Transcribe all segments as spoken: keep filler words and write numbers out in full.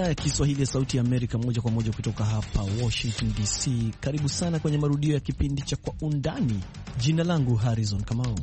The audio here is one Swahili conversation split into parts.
idhaa ya Kiswahili ya Sauti ya Amerika, moja kwa moja kutoka hapa Washington D C. Karibu sana kwenye marudio ya kipindi cha Kwa Undani. Jina langu Harrison Kamau.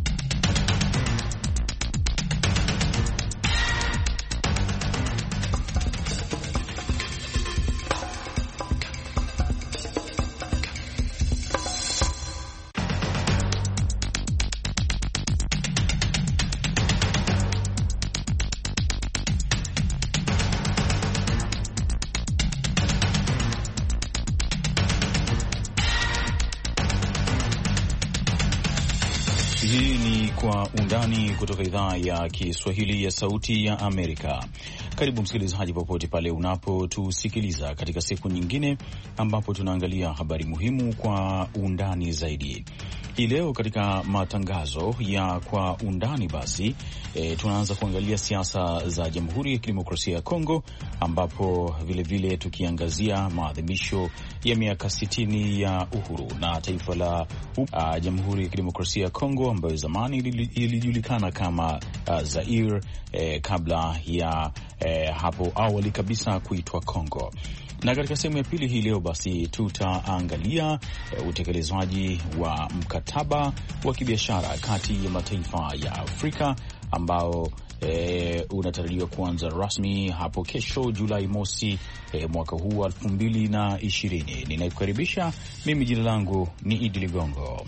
Hii ni Kwa Undani kutoka idhaa ya Kiswahili ya Sauti ya Amerika. Karibu msikilizaji, popote pale unapotusikiliza katika siku nyingine ambapo tunaangalia habari muhimu kwa undani zaidi. Hii leo katika matangazo ya Kwa Undani basi e, tunaanza kuangalia siasa za Jamhuri ya Kidemokrasia ya Kongo, ambapo vilevile vile tukiangazia maadhimisho ya miaka sitini ya uhuru na taifa la uh, Jamhuri ya Kidemokrasia ya Kongo ambayo zamani ilijulikana kama uh, Zaire eh, kabla ya eh, hapo awali kabisa kuitwa Kongo. Na katika sehemu ya pili hii leo basi tutaangalia e, utekelezwaji wa mkataba wa kibiashara kati ya mataifa ya Afrika ambao e, unatarajiwa kuanza rasmi hapo kesho Julai mosi e, mwaka huu wa elfu mbili na ishirini. Ninaikukaribisha, mimi jina langu ni Idi Ligongo.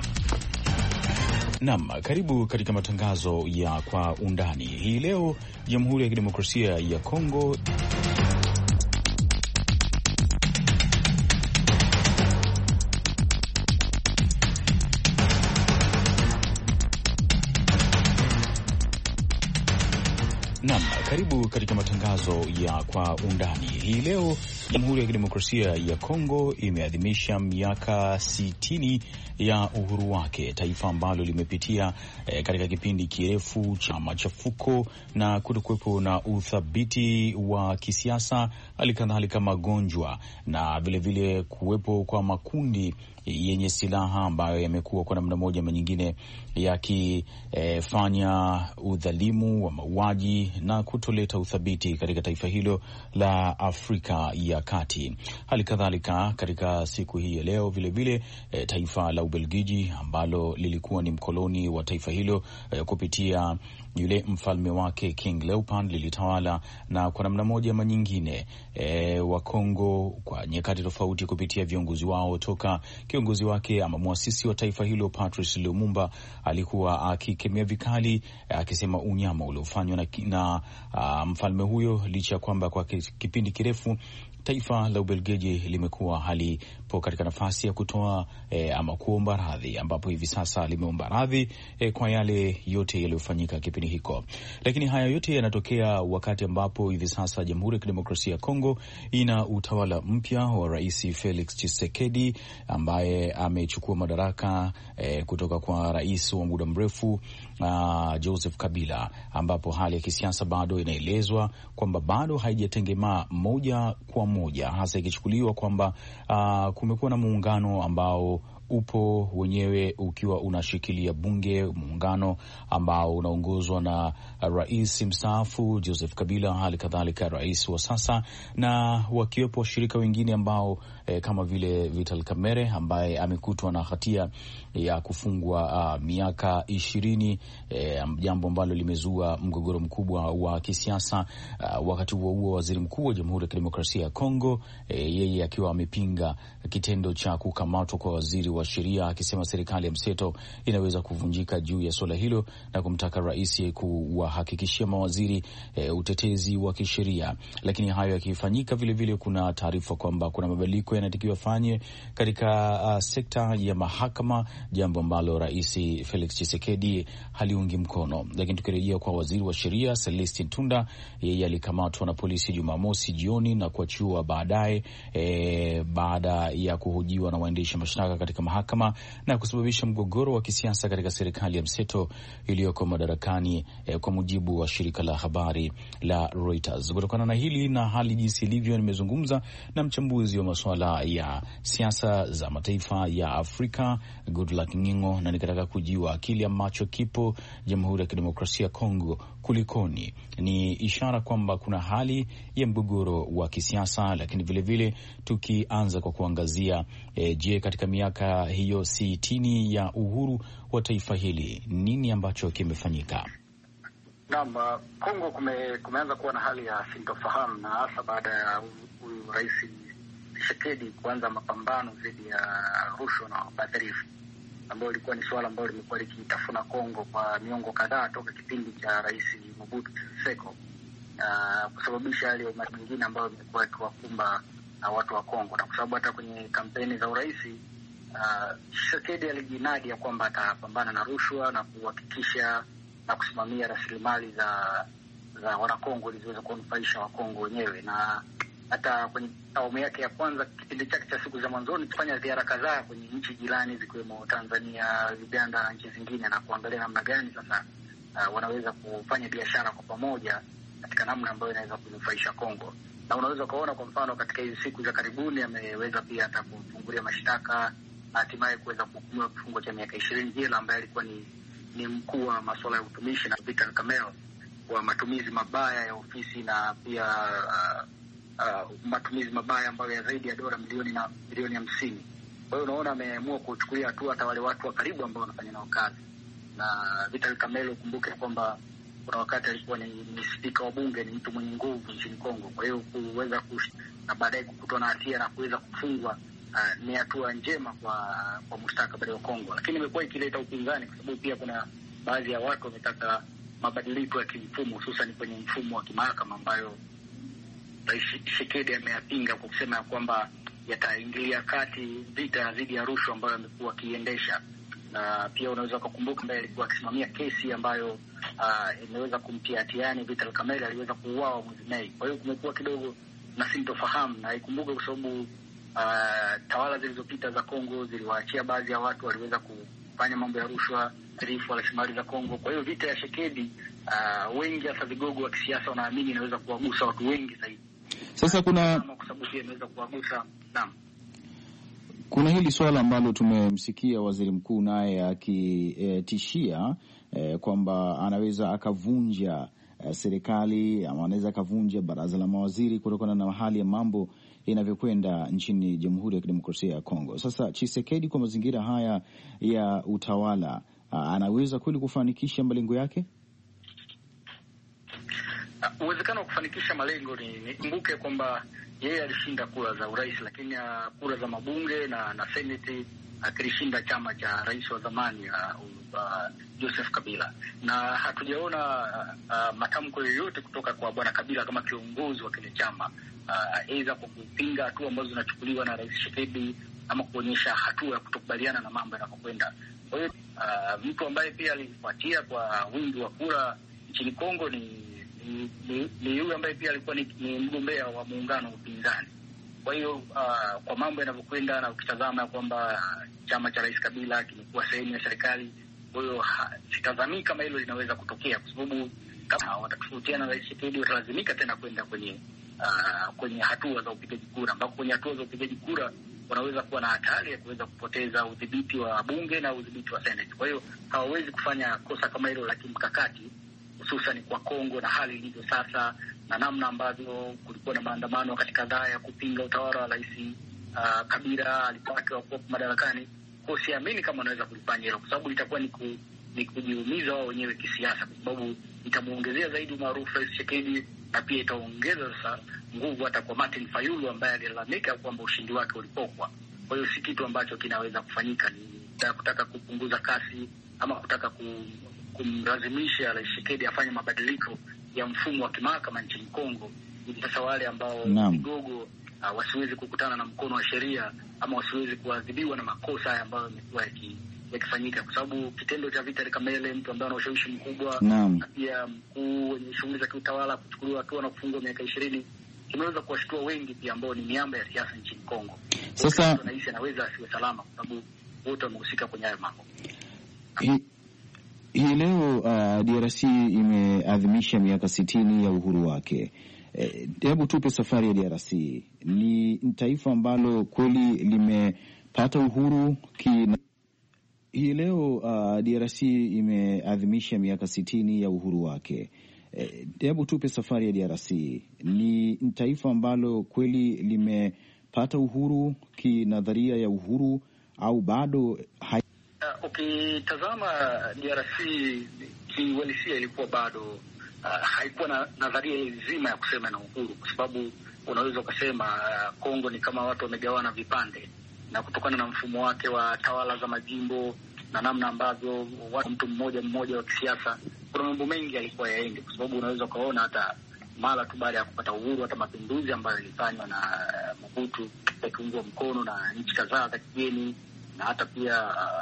Naam, karibu katika matangazo ya Kwa Undani. Hii leo Jamhuri ya Kidemokrasia ya Kongo Naam, karibu katika matangazo ya Kwa Undani. Hii leo Jamhuri ya Kidemokrasia ya Kongo imeadhimisha miaka sitini ya uhuru wake, taifa ambalo limepitia eh, katika kipindi kirefu cha machafuko na kutokuwepo na uthabiti wa kisiasa, halikadhalika magonjwa na vilevile kuwepo kwa makundi yenye silaha ambayo yamekuwa kwa namna moja ama nyingine yakifanya e, udhalimu wa mauaji na kutoleta uthabiti katika taifa hilo la Afrika ya Kati. Hali kadhalika katika siku hii ya leo vilevile e, taifa la Ubelgiji ambalo lilikuwa ni mkoloni wa taifa hilo e, kupitia yule mfalme wake King Leopold lilitawala, na kwa namna moja ama nyingine e, wa Kongo kwa nyakati tofauti kupitia viongozi wao, toka kiongozi wake ama muasisi wa taifa hilo Patrice Lumumba alikuwa akikemea vikali akisema unyama uliofanywa na, na uh, mfalme huyo, licha ya kwamba kwa kipindi kirefu taifa la Ubelgiji limekuwa halipo katika nafasi ya kutoa e, ama kuomba radhi, ambapo hivi sasa limeomba radhi e, kwa yale yote yaliyofanyika kipindi hiko. Lakini haya yote yanatokea wakati ambapo hivi sasa Jamhuri ya Kidemokrasia ya Kongo ina utawala mpya wa Rais Felix Tshisekedi ambaye amechukua madaraka e, kutoka kwa rais wa muda mrefu uh, Joseph Kabila, ambapo hali ya kisiasa bado inaelezwa kwamba bado haijatengemaa moja kwa moja, hasa ikichukuliwa kwamba uh, kumekuwa na muungano ambao upo wenyewe ukiwa unashikilia bunge, muungano ambao unaongozwa na rais mstaafu Joseph Kabila, hali kadhalika rais wa sasa, na wakiwepo washirika wengine ambao eh, kama vile Vital Kamerhe ambaye amekutwa na hatia ya kufungwa uh, miaka ishirini, eh, jambo ambalo limezua mgogoro mkubwa wa kisiasa. Uh, wakati huo huo waziri mkuu wa Jamhuri ya Kidemokrasia ya Kongo eh, yeye akiwa amepinga kitendo cha kukamatwa kwa waziri wa sheria, akisema serikali ya mseto inaweza kuvunjika juu ya swala hilo, na kumtaka rais kuwahakikishia mawaziri e, utetezi wa kisheria. Lakini hayo yakifanyika, vile vile kuna taarifa kwamba kuna mabadiliko yanatakiwa fanye katika uh, sekta ya mahakama, jambo ambalo rais Felix Tshisekedi haliungi mkono. Lakini tukirejea kwa waziri wa sheria Celestin Tunda, yeye alikamatwa na polisi Jumamosi jioni na kuachiwa baadaye e, baada ya kuhojiwa na waendesha mashtaka katika mahakama na kusababisha mgogoro wa kisiasa katika serikali ya mseto iliyoko madarakani eh, kwa mujibu wa shirika la habari la Reuters. Kutokana na hili na hali jinsi ilivyo, nimezungumza na mchambuzi wa masuala ya siasa za mataifa ya Afrika Goodluck Ngingo, na nikataka kujua kile ambacho kipo Jamhuri ya Kidemokrasia ya Kongo kulikoni? Ni ishara kwamba kuna hali ya mgogoro wa kisiasa, lakini vilevile tukianza kwa kuangazia e, je, katika miaka hiyo sitini ya uhuru wa taifa hili nini ambacho kimefanyika? Naam, Kongo kume, kumeanza kuwa na hali ya sintofahamu, na hasa baada ya huyu Rais Tshisekedi kuanza mapambano dhidi ya rushwa na ubadhirifu, ambayo ilikuwa ni suala ambalo limekuwa likitafuna Kongo kwa miongo kadhaa toka kipindi cha Rais Mobutu Sese Seko, na kusababisha hali ya umati mwingine ambayo imekuwa ikiwakumba na watu wa Kongo, na kwa sababu hata kwenye kampeni za urais Tshisekedi uh, alijinadi ya kwamba atapambana na rushwa na kuhakikisha na kusimamia rasilimali za za Wanakongo ili ziweze kunufaisha Wakongo wenyewe. Na hata kwenye awamu yake ya kwanza, kipindi chake cha siku za mwanzoni, kufanya ziara kadhaa kwenye nchi jirani zikiwemo Tanzania, Uganda na nchi zingine, na kuangalia namna gani sasa uh, wanaweza kufanya biashara kwa pamoja katika namna ambayo inaweza kunufaisha Kongo. Na unaweza ukaona kwa mfano katika hizi siku za karibuni ameweza pia hata kufungulia mashtaka, hatimaye kuweza kuhukumiwa kifungo cha miaka ishirini jela, ambaye alikuwa ni ni mkuu wa masuala ya utumishi na Vital Kamerhe kwa matumizi mabaya ya ofisi na pia uh, uh, matumizi mabaya ambayo ya zaidi ya dola milioni na milioni hamsini. Kwa hiyo unaona ameamua kuchukulia hatua hata wale watu wa karibu ambao wanafanya nao kazi. Na Vital Kamerhe, ukumbuke kwamba kuna wakati alikuwa ni, ni spika wa bunge, ni mtu mwenye nguvu nchini Kongo. Kwa hiyo kuweza kush, na baadaye kukutwa na hatia na kuweza kufungwa Uh, ni hatua njema kwa kwa mustakabali wa Kongo, lakini imekuwa ikileta upinzani kwa sababu pia kuna baadhi ya watu wametaka mabadiliko ya kimfumo, hususan kwenye mfumo wa kimahakama ambayo Rais Tshisekedi ameyapinga kwa kusema kwamba yataingilia kati vita dhidi ya rushwa ambayo amekuwa akiendesha. Na pia unaweza kukumbuka ambaye alikuwa akisimamia kesi ambayo uh, imeweza kumtia hatiani Vital Kamerhe, aliweza kuuawa mwezi Mei. Kwa hiyo kumekuwa kidogo na sintofahamu, na ikumbuke kwa sababu Uh, tawala zilizopita za Kongo ziliwaachia baadhi ya watu waliweza kufanya mambo ya rushwa, rifu wa rasilimali za Kongo. Kwa hiyo vita ya Tshisekedi uh, wengi hasa vigogo wa kisiasa wanaamini inaweza kuwagusa watu wengi zaidi. Sasa kuna kwa sababu pia inaweza kuwagusa. Naam. Kuna hili swala ambalo tumemsikia waziri mkuu naye akitishia eh, kwamba anaweza akavunja eh, serikali ama anaweza akavunja baraza la mawaziri kutokana na hali ya mambo inavyokwenda nchini Jamhuri ya Kidemokrasia ya Kongo. Sasa Tshisekedi kwa mazingira haya ya utawala anaweza kweli kufanikisha malengo yake? Uwezekano wa kufanikisha malengo ni nikumbuke kwamba yeye alishinda kura za urais, lakini uh, kura za mabunge na na seneti akilishinda uh, chama cha rais wa zamani uh, uh, Joseph Kabila, na hatujaona uh, uh, matamko yoyote kutoka kwa bwana Kabila kama kiongozi wa kile chama aidha uh, kwa kupinga hatua ambazo zinachukuliwa na Rais Tshisekedi ama kuonyesha hatua ya kutokubaliana na mambo yanapokwenda. Kwa hiyo uh, mtu ambaye pia alifuatia kwa wingi wa kura nchini Kongo ni ni, ni, ni yule ambaye pia alikuwa ni, ni mgombea wa muungano wa upinzani. Kwa hiyo uh, kwa mambo yanavyokwenda na ukitazama kwamba chama cha Rais Kabila kimekuwa sehemu ya serikali, kwa hiyo sitazamii kama hilo linaweza kutokea, kwa sababu kama watatofautiana na Rais Tshisekedi watalazimika tena kwenda kwenye Uh, kwenye hatua za upigaji kura, ambako kwenye hatua za upigaji kura wanaweza kuwa na hatari ya kuweza kupoteza udhibiti wa bunge na udhibiti wa seneti. Kwa hiyo hawawezi kufanya kosa kama hilo la kimkakati, hususan kwa Kongo na hali ilivyo sasa na namna ambavyo kulikuwa na maandamano wakati kadhaa ya kupinga utawala wa Rais uh, Kabila alipokuwa madarakani. Kwa hiyo siamini kama wanaweza kulifanya hilo, kwa sababu litakuwa ni, ku, ni kujiumiza wao wenyewe kisiasa, kwa sababu itamuongezea zaidi umaarufu Rais Tshisekedi na pia itaongeza sasa nguvu hata kwa Martin Fayulu ambaye alilalamika kwamba ushindi wake ulipokwa. Kwa hiyo si kitu ambacho kinaweza kufanyika, ni kutaka kupunguza kasi ama kutaka kumlazimisha Rais Tshisekedi afanye mabadiliko ya mfumo wa kimahakama nchini Kongo, ili sasa wale ambao vigogo uh, wasiwezi kukutana na mkono wa sheria ama wasiwezi kuadhibiwa na makosa haya ambayo yamekuwa yakifanyika, kwa sababu kitendo cha Vital Kamerhe, mtu ambaye ana ushawishi mkubwa na pia mkuu wenye shughuli za kiutawala, kuchukuliwa hatua na kufungwa miaka ishirini kimeweza kuwashtua wengi pia ambao ni miamba ya siasa nchini Kongo. Sasa rais anaweza asiwe salama kwa sababu wote wamehusika kwenye hayo mambo. Hii hi leo uh, D R C imeadhimisha miaka sitini ya uhuru wake. Hebu eh, tupe safari ya D R C. Ni taifa ambalo kweli limepata uhuru ki hii leo uh, D R C imeadhimisha miaka sitini ya uhuru wake. Hebu e, tupe safari ya D R C. Ni taifa ambalo kweli limepata uhuru kinadharia ya uhuru au bado hai... Ukitazama uh, D R C kiuhalisia ilikuwa bado uh, haikuwa na nadharia nzima ya kusema na uhuru, kwa sababu unaweza ukasema uh, Kongo ni kama watu wamegawana vipande, na kutokana na mfumo wake wa tawala za majimbo na namna ambavyo watu mtu mmoja mmoja wa kisiasa, kuna mambo mengi yalikuwa yaende, kwa sababu unaweza ukaona hata mara tu baada ya kupata uhuru, hata mapinduzi ambayo yalifanywa na uh, Mobutu yakiungwa mkono na nchi kadhaa za kigeni, na hata pia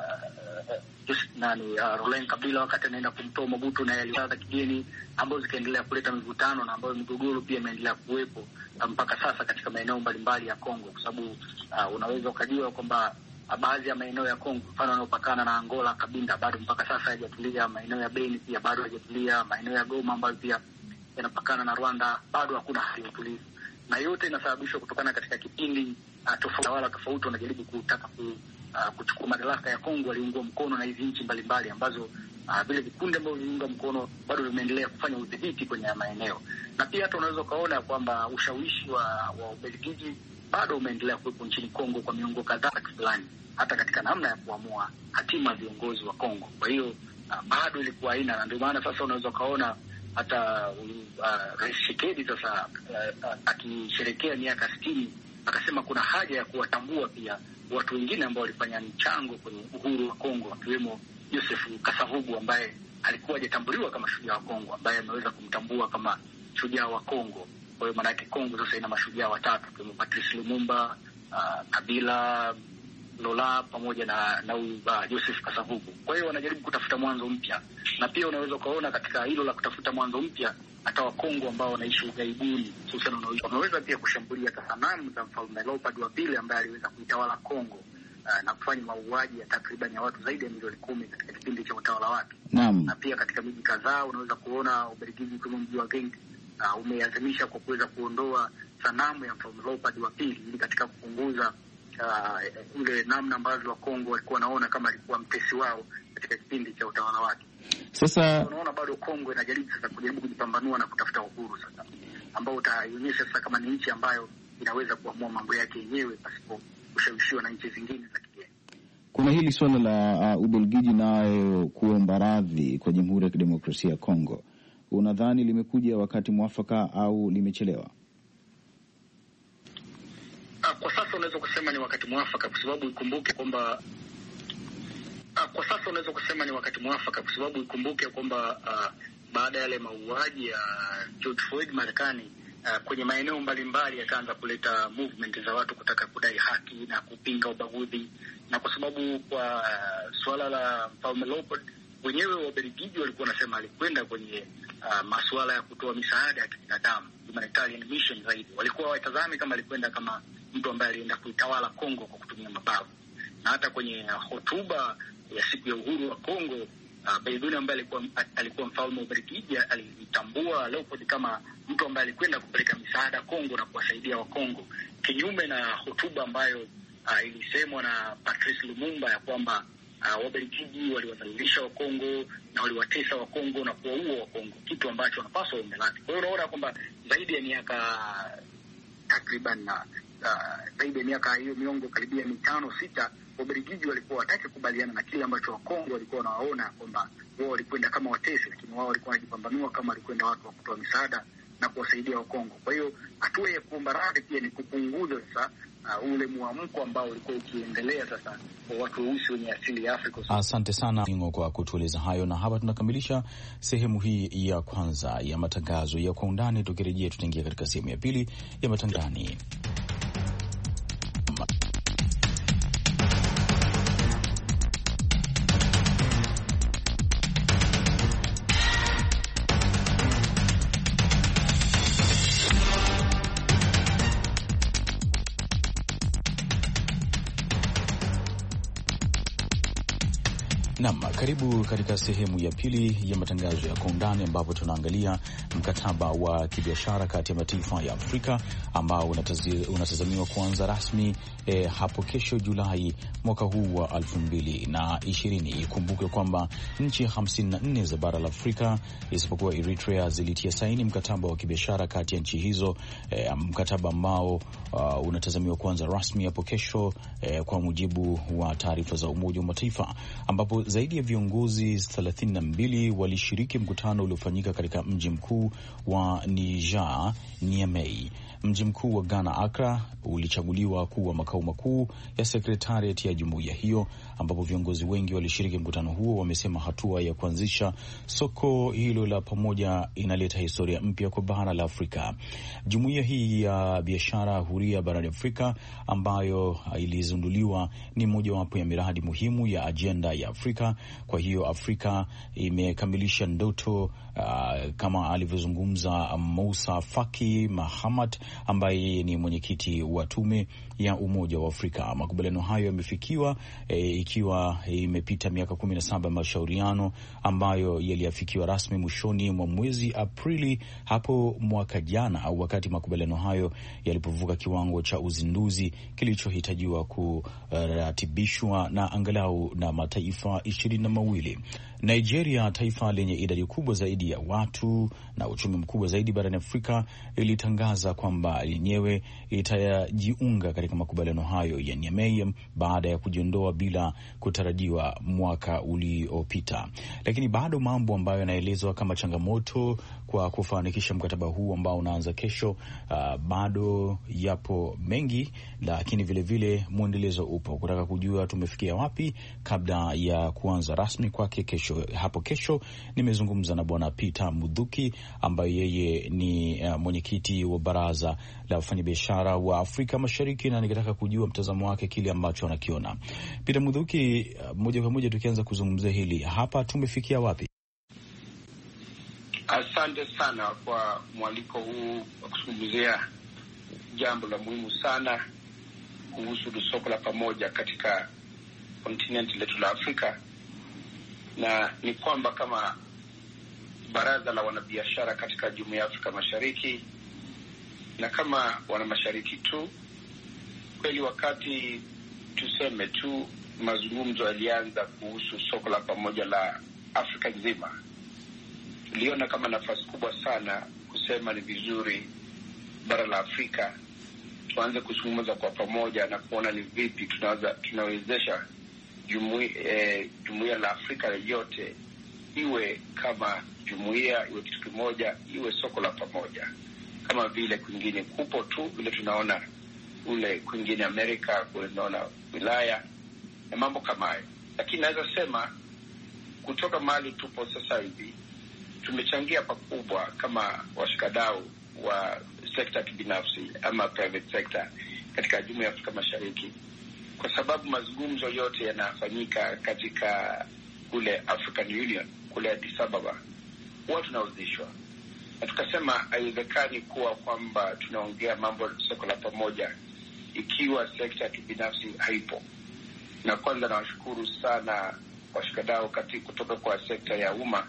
uh, uh, nani uh, Laurent Kabila wakati anaenda kumtoa Mobutu na yale za kigeni, ambazo zikaendelea kuleta mivutano na ambayo migogoro pia imeendelea kuwepo mpaka sasa katika maeneo mbalimbali ya Kongo, kwa sababu uh, unaweza ukajua kwamba baadhi ya maeneo ya Kongo, mfano yanayopakana na Angola, Kabinda, bado mpaka sasa hajatulia. Maeneo ya Beni pia bado hajatulia. Maeneo ya Goma ambayo pia yanapakana na Rwanda bado hakuna hali ya utulivu, na yote inasababishwa kutokana katika kipindi uh, tofauti wala tofauti wanajaribu kutaka ku, uh, kuchukua madaraka ya Kongo, waliungwa mkono na hizi nchi mbalimbali ambazo uh, vile vikundi ambavyo viliunga mkono bado vimeendelea kufanya udhibiti kwenye maeneo, na pia hata unaweza ukaona kwamba ushawishi wa, wa Ubelgiji bado umeendelea kuwepo nchini Kongo kwa miongo kadhaa fulani, hata katika namna ya kuamua hatima ya viongozi wa Kongo. Kwa hiyo uh, bado ilikuwa haina, na ndio maana sasa unaweza ukaona hata uh, Rais Tshisekedi sasa uh, uh, akisherehekea miaka sitini akasema kuna haja ya kuwatambua pia watu wengine ambao walifanya mchango kwenye uhuru wa Kongo, akiwemo Joseph Kasavubu ambaye alikuwa hajatambuliwa kama shujaa wa Kongo, ambaye ameweza kumtambua kama shujaa wa Kongo. Kwa hiyo maana yake Kongo sasa ina mashujaa watatu, kama Patrice Lumumba, uh, Kabila, Lola pamoja na na uh, Joseph Kasavubu. Kwa hiyo wanajaribu kutafuta mwanzo mpya, na pia unaweza ukaona katika hilo la kutafuta mwanzo mpya hata Wakongo ambao wanaishi ughaibuni hususan wameweza pia kushambulia sanamu za Mfalme Leopold wa pili ambaye aliweza kuitawala Kongo uh, na kufanya mauaji ya takriban ya watu zaidi ya milioni kumi katika kipindi cha utawala wake. Naam. Na pia katika miji kadhaa unaweza kuona Ubelgiji kama mji wa Genk uh, umeazimisha kwa kuweza kuondoa sanamu ya Mfalme Leopold wa pili ili katika kupunguza uh, ile namna ambavyo Wakongo walikuwa wanaona kama alikuwa mtesi wao katika kipindi cha utawala wake. Sasa unaona bado Kongo inajaribu sasa kujaribu kujipambanua na kutafuta uhuru sasa, ambao utaionyesha sasa kama ni nchi ambayo inaweza kuamua mambo yake yenyewe pasipo kushawishiwa na nchi zingine za kigeni. Kuna hili swala la uh, Ubelgiji nayo kuomba radhi kwa Jamhuri ya Kidemokrasia ya Kongo, unadhani limekuja wakati mwafaka au limechelewa? Uh, kwa sasa unaweza kusema ni wakati mwafaka, kwa sababu ikumbuke kwamba Uh, kwa sasa unaweza kusema ni wakati mwafaka kwa sababu ikumbuke kwamba uh, baada ya yale mauaji ya uh, George Floyd Marekani, uh, kwenye maeneo mbalimbali yakaanza kuleta movement za watu kutaka kudai haki na kupinga ubaguzi, na kwa sababu kwa uh, suala la Mfalme Leopold wenyewe wa Ubelgiji walikuwa wanasema alikwenda kwenye uh, masuala ya kutoa misaada ya kibinadamu, humanitarian mission zaidi, walikuwa watazami kama alikwenda kama mtu ambaye alienda kuitawala Kongo kwa kutumia mabavu. Na hata kwenye uh, hotuba ya siku ya uhuru wa Kongo, uh, Baydouin ambaye alikuwa alikuwa mfalme wa Ubelgiji alitambua Leopold kama mtu ambaye alikwenda kupeleka misaada Kongo na kuwasaidia wa Kongo, kinyume na hotuba ambayo uh, ilisemwa na Patrice Lumumba ya kwamba uh, Wabelgiji waliwadhalilisha wa Kongo na waliwatesa wa Kongo na kuwaua wa Kongo, kitu ambacho wanapaswa wamelati. Kwa hiyo unaona kwamba zaidi ya miaka takriban na uh, zaidi ya miaka hiyo miongo karibia mitano sita Wabelgiji walikuwa wataki kubaliana na kile ambacho Wakongo walikuwa wanawaona kwamba wao walikwenda kama watesi, lakini wao walikuwa wanajipambanua kama walikwenda watu wa kutoa misaada na kuwasaidia Wakongo. Kwa hiyo hatua ya kuomba radhi pia ni kupunguza sasa uh, ule muamko ambao ulikuwa ukiendelea sasa kwa watu weusi wenye asili ya Afrika. Asante sana Ingo kwa kutueleza hayo, na hapa tunakamilisha sehemu hii ya kwanza ya matangazo ya Kwa Undani. Tukirejea tutaingia katika sehemu ya pili ya matangazo. Naam, karibu katika sehemu ya pili ya matangazo ya Kwa Undani, ambapo tunaangalia mkataba wa kibiashara kati ya mataifa ya Afrika ambao unatazamiwa kuanza rasmi eh, hapo kesho Julai mwaka huu wa elfu mbili na ishirini. Ikumbuke kwamba nchi hamsini na nne za bara la Afrika isipokuwa Eritrea zilitia saini mkataba wa kibiashara kati ya nchi hizo, eh, mkataba ambao uh, unatazamiwa kuanza rasmi hapo kesho eh, kwa mujibu wa taarifa za Umoja wa Mataifa, ambapo zaidi ya viongozi thelathini na mbili walishiriki mkutano uliofanyika katika mji mkuu wa Niger, Niamey. Mji mkuu wa Ghana, Accra, ulichaguliwa kuwa makao makuu ya sekretariat ya jumuiya hiyo, ambapo viongozi wengi walishiriki mkutano huo wamesema hatua ya kuanzisha soko hilo la pamoja inaleta historia mpya kwa bara la Afrika. Jumuiya hii ya biashara huria barani Afrika ambayo ilizinduliwa ni mojawapo ya miradi muhimu ya ajenda ya Afrika. Kwa hiyo Afrika imekamilisha ndoto uh, kama alivyozungumza Moussa Faki Mahamat ambaye ni mwenyekiti wa tume ya Umoja wa Afrika. Makubaliano hayo yamefikiwa e, ikiwa imepita miaka kumi na saba ya mashauriano ambayo yaliafikiwa rasmi mwishoni mwa mwezi Aprili hapo mwaka jana, au wakati makubaliano hayo yalipovuka kiwango cha uzinduzi kilichohitajiwa kuratibishwa na angalau na mataifa ishirini na mawili. Nigeria, taifa lenye idadi kubwa zaidi ya watu na uchumi mkubwa zaidi barani Afrika, ilitangaza kwamba lenyewe itajiunga katika makubaliano hayo ya Niamey baada ya kujiondoa bila kutarajiwa mwaka uliopita. Lakini bado mambo ambayo yanaelezwa kama changamoto kwa kufanikisha mkataba huu ambao unaanza kesho, uh, bado yapo mengi, lakini vile vile muendelezo upo. Kutaka kujua tumefikia wapi kabla ya kuanza rasmi kwake kesho, hapo kesho, nimezungumza na Bwana Peter Mudhuki ambaye yeye ni uh, mwenyekiti wa baraza la wafanyabiashara wa Afrika Mashariki, na nikitaka kujua mtazamo wake kile ambacho anakiona. Peter Mudhuki, uh, moja kwa moja tukianza kuzungumzia hili hapa, tumefikia wapi? Asante sana kwa mwaliko huu wa kuzungumzia jambo la muhimu sana kuhusu soko la pamoja katika kontinenti letu la Afrika. Na ni kwamba kama baraza la wanabiashara katika Jumuiya ya Afrika Mashariki na kama wana mashariki tu, kweli wakati tuseme tu mazungumzo yalianza kuhusu soko la pamoja la Afrika nzima, tuliona kama nafasi kubwa sana kusema ni vizuri bara la Afrika tuanze kuzungumza kwa pamoja na kuona ni vipi tunaweza tunawezesha jumuiya eh, jumuiya la Afrika yote iwe kama jumuiya, iwe kitu kimoja, iwe soko la pamoja kama vile kwingine kupo tu, vile tunaona ule kwingine Amerika, kule tunaona wilaya na mambo kama hayo. Lakini naweza sema kutoka mahali tupo sasa hivi tumechangia pakubwa kama washikadau wa sekta kibinafsi ama private sector katika Jumuiya ya Afrika Mashariki, kwa sababu mazungumzo yote yanafanyika katika kule African Union kule Addis Ababa, huwa tunauzishwa. Na tukasema haiwezekani kuwa kwamba tunaongea mambo soko la pamoja ikiwa sekta ya kibinafsi haipo. Na kwanza nawashukuru sana washikadau katika kutoka kwa sekta ya umma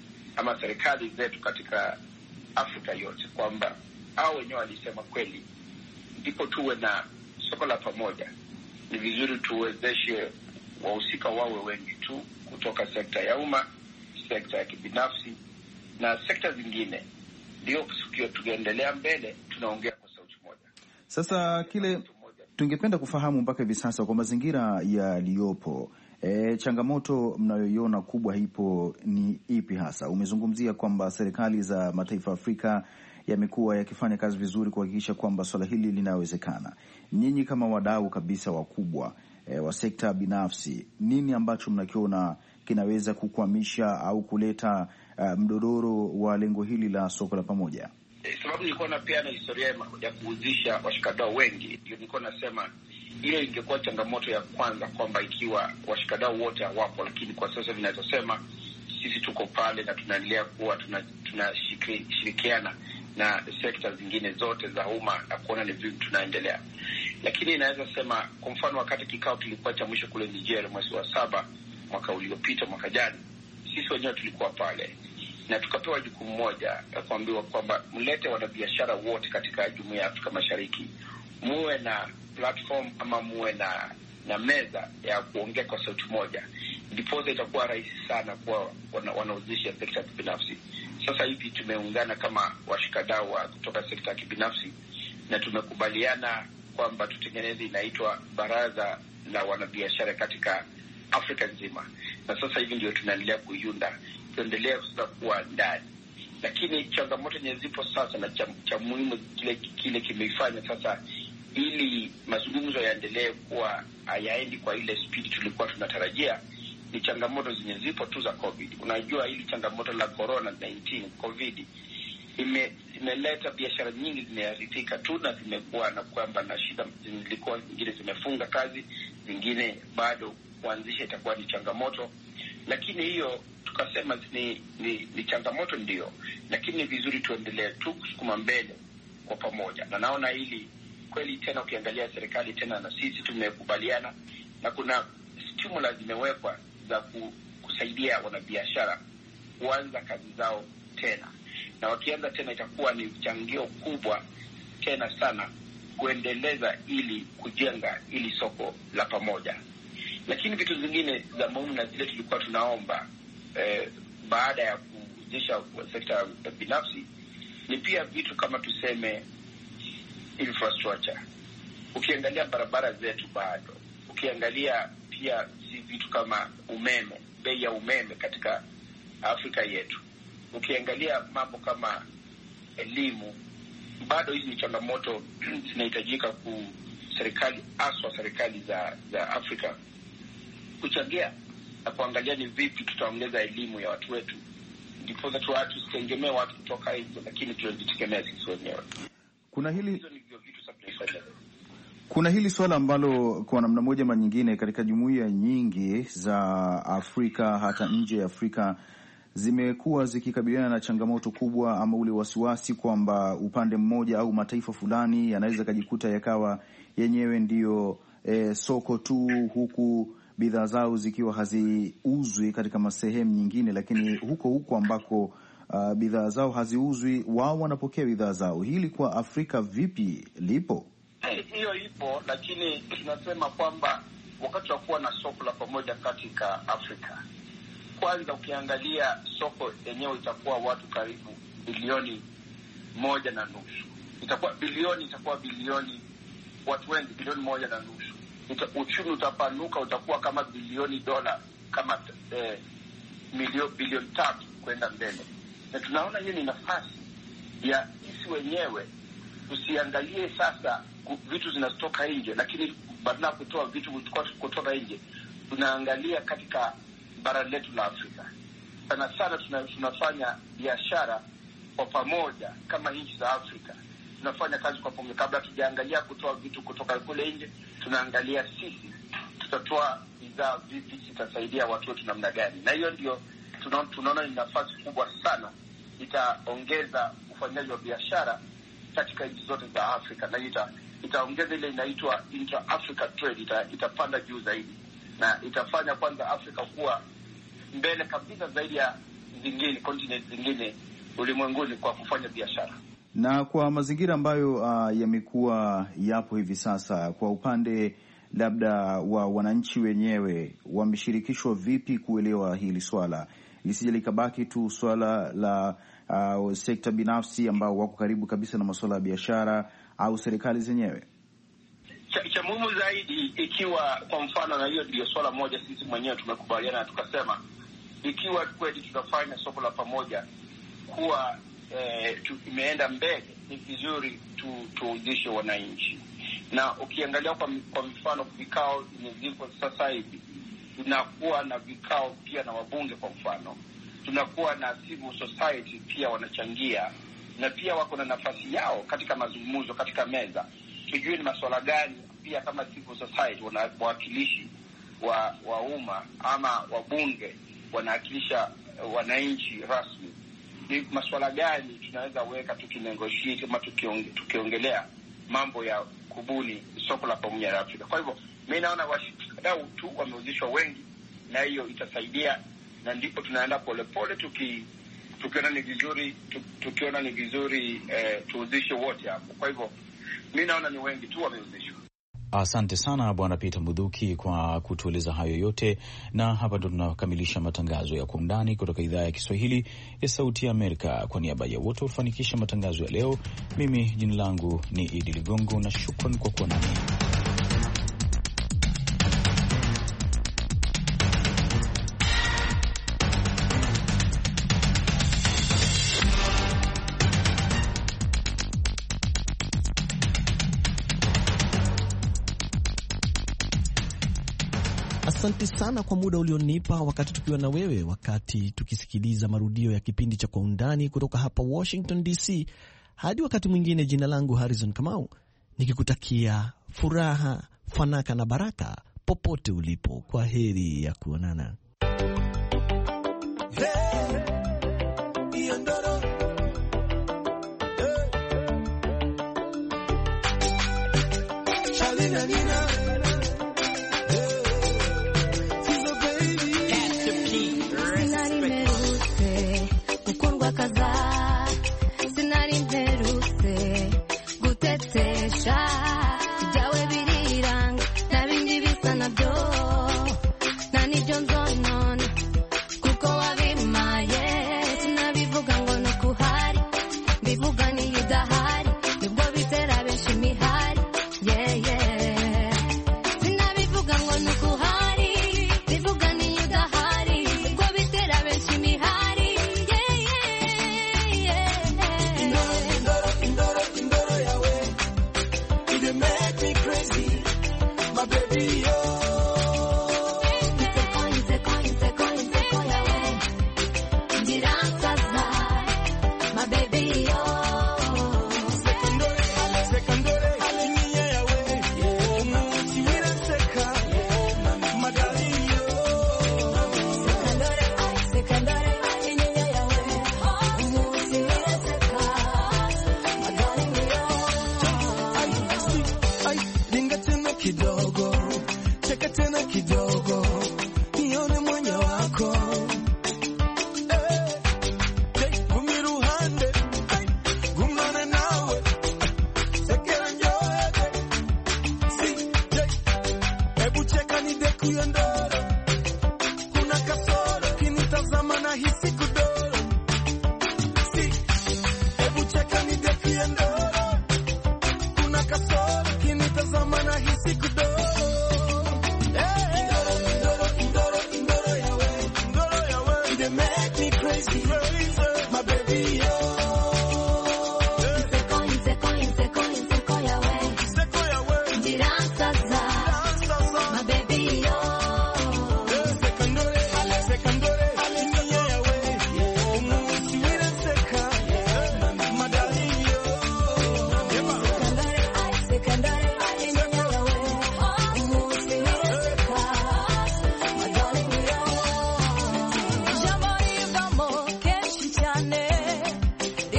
ama serikali zetu katika Afrika yote kwamba hao wenyewe walisema kweli ndipo tuwe na soko la pamoja. Ni vizuri tuwezeshe wahusika wawe wengi tu kutoka sekta ya umma, sekta ya kibinafsi na sekta zingine, ndio tukio tukiendelea mbele tunaongea kwa sauti moja. Sasa kile tungependa kufahamu mpaka hivi sasa kwa mazingira yaliyopo, E, changamoto mnayoiona kubwa ipo ni ipi hasa? Umezungumzia kwamba serikali za mataifa Afrika yamekuwa yakifanya kazi vizuri kuhakikisha kwamba swala hili linawezekana. Nyinyi kama wadau kabisa wakubwa e, wa sekta binafsi, nini ambacho mnakiona kinaweza kukwamisha au kuleta uh, mdororo wa lengo hili la soko la pamoja? E, sababu nilikuwa na pia na historia ya kuuzisha washikadau wengi, nilikuwa nasema ile ingekuwa changamoto ya kwanza kwamba ikiwa washikadau wote hawapo, lakini kwa sasa ninachosema sisi tuko pale na tunaendelea kuwa tunashirikiana na sekta zingine zote za umma na kuona ni vipi tunaendelea. Lakini inaweza sema kwa mfano wakati kikao kilikuwa cha mwisho kule Nigeria mwezi wa saba, mwaka uliopita, mwaka jana, sisi wenyewe tulikuwa pale na tukapewa jukumu moja ya kuambiwa kwamba mlete wanabiashara wote katika Jumuiya ya Afrika Mashariki, muwe na platform ama muwe na na meza ya kuongea kwa sauti moja, ndipo itakuwa rahisi sana kwa wanaozisha sekta ya kibinafsi. Sasa hivi tumeungana kama washikadau wa kutoka sekta ya kibinafsi na tumekubaliana kwamba tutengeneze inaitwa Baraza la Wanabiashara katika Afrika nzima, na sasa hivi ndio tunaendelea kuiunda, tuendelea sasa kuwa ndani. Lakini changamoto nye zipo sasa na cha, cha muhimu kile kile kimeifanya sasa ili mazungumzo yaendelee kuwa hayaendi kwa ile speed tulikuwa tunatarajia, ni changamoto zenye zipo tu za COVID. Unajua hili changamoto la corona nineteen COVID ime imeleta biashara nyingi zimeharibika tu na zimekuwa na kwamba na shida, zilikuwa zingine zimefunga kazi, zingine bado kuanzisha itakuwa ni changamoto. Lakini hiyo tukasema ni, ni, ni changamoto ndio, lakini ni vizuri tuendelee tu kusukuma mbele kwa pamoja. Na naona hili kweli tena ukiangalia serikali tena na sisi tumekubaliana na kuna stimula zimewekwa za kusaidia wanabiashara kuanza kazi zao tena, na wakianza tena itakuwa ni mchangio kubwa tena sana kuendeleza ili kujenga ili soko la pamoja. Lakini vitu zingine za muhimu na zile tulikuwa tunaomba eh, baada ya kuanzisha sekta binafsi ni pia vitu kama tuseme infrastructure. Ukiangalia barabara zetu bado, ukiangalia pia si vitu kama umeme, bei ya umeme katika Afrika yetu, ukiangalia mambo kama elimu, bado hizi ni changamoto zinahitajika ku serikali aswa serikali za za Afrika kuchangia na kuangalia ni vipi tutaongeza elimu ya watu wetu, ndipo za watu tusitegemee watu kutoka nje, lakini tujitegemee sisi wenyewe. Kuna hili kuna hili swala ambalo kwa namna moja ama nyingine katika jumuiya nyingi za Afrika hata nje ya Afrika zimekuwa zikikabiliana na changamoto kubwa ama ule wasiwasi kwamba upande mmoja au mataifa fulani yanaweza kujikuta yakawa yenyewe ndiyo e, soko tu, huku bidhaa zao zikiwa haziuzwi katika masehemu nyingine, lakini huko huko ambako uh, bidhaa zao haziuzwi wao wanapokea bidhaa zao. Hili kwa Afrika vipi lipo? Hiyo ipo, lakini tunasema kwamba wakati wa kuwa na soko la pamoja katika Afrika, kwanza ukiangalia soko yenyewe itakuwa watu karibu bilioni moja na nusu. Itakuwa bilioni itakuwa bilioni watu wengi, bilioni moja na nusu. Ita, uchumi utapanuka, utakuwa kama bilioni dola kama eh, milio, bilioni tatu kwenda mbele. Na tunaona hiyo ni nafasi ya sisi wenyewe tusiangalie sasa vitu zinatoka nje, lakini badala kutoa vitu kutoka nje tunaangalia katika bara letu la Afrika. Sana sana tuna, tunafanya biashara kwa pamoja kama nchi za Afrika. Tunafanya kazi kwa pamoja kabla tujaangalia kutoa vitu kutoka kule nje. Tunaangalia sisi tutatoa bidhaa vipi, zitasaidia watu wetu namna gani. Na hiyo ndio tunaona tunaona ni nafasi kubwa sana, itaongeza ufanyaji wa biashara katika nchi zote za Afrika, na ita itaongeza ile inaitwa intra-Africa trade, ita, itapanda juu zaidi na itafanya kwanza Afrika kuwa mbele kabisa zaidi ya zingine continent zingine ulimwenguni kwa kufanya biashara. Na kwa mazingira ambayo uh, yamekuwa yapo hivi sasa, kwa upande labda wa wananchi wenyewe wameshirikishwa vipi kuelewa hili swala lisije likabaki tu swala la uh, sekta binafsi ambao wako karibu kabisa na masuala ya biashara au serikali zenyewe? Cha, cha muhimu zaidi, ikiwa kwa mfano, na hiyo ndio swala moja sisi mwenyewe tumekubaliana na tukasema, ikiwa kweli tutafanya soko la pamoja kuwa eh, tu, imeenda mbele, ni vizuri tu tuuzishe wananchi. Na ukiangalia kwa, kwa mfano vikao ziko sasa hivi, tunakuwa na vikao pia na wabunge, kwa mfano tunakuwa na civil society pia wanachangia, na pia wako na nafasi yao katika mazungumzo, katika meza. Tujue ni masuala gani pia kama civil society wanawakilishi wa wa umma ama wabunge wanawakilisha wananchi rasmi, ni masuala gani tunaweza weka tukinegotiate ama tukiong, tukiongelea mambo ya kubuni soko la pamoja la Afrika. Kwa hivyo mimi naona washikadau tu wameuzishwa wengi, na hiyo itasaidia, na ndipo tunaenda polepole tuki tukiona ni vizuri tukiona ni vizuri eh, tuhuzishe wote hapo. Kwa hivyo mimi naona ni wengi tu wamehuzishwa. Asante sana Bwana Peter Mudhuki kwa kutueleza hayo yote, na hapa ndo tunakamilisha matangazo ya Kwa Undani kutoka idhaa ya Kiswahili ya Sauti ya Amerika. Kwa niaba ya wote ufanikisha matangazo ya leo, mimi jina langu ni Idi Ligongo na shukran kwa kuwa nami. Asante sana kwa muda ulionipa wakati tukiwa na wewe, wakati tukisikiliza marudio ya kipindi cha Kwa Undani kutoka hapa Washington D C. Hadi wakati mwingine, jina langu Harrison Kamau, nikikutakia furaha, fanaka na baraka popote ulipo. Kwa heri ya kuonana. Hey, Iondoro. Hey. Chalina Nina.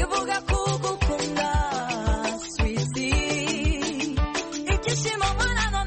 Kishimo mwana